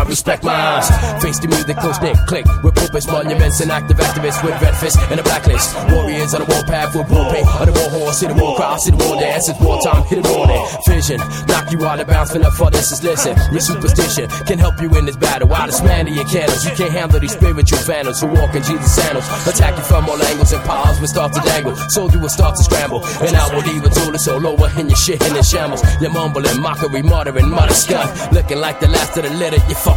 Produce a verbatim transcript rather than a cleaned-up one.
respect my eyes. Face the music, close knit, click with purpose, monuments and active activists with red fists and a blacklist. Warriors on the warpath with war paint, on the war horse, see the war crowd, see the war dance. It's wartime, hit the morning. Vision, knock you out of bounds, finna for this is listen. Your superstition can help you in this battle. Out of span of your candles, you can't handle these spiritual vandals who walk in Jesus' sandals. Attack you from all angles and piles will start to dangle. Soldier will start to scramble, and I will leave a tool to so lower in your shit in the shambles. You're mumbling, mockery, muttering, mutter scum. Looking like the last of the litter, you fuck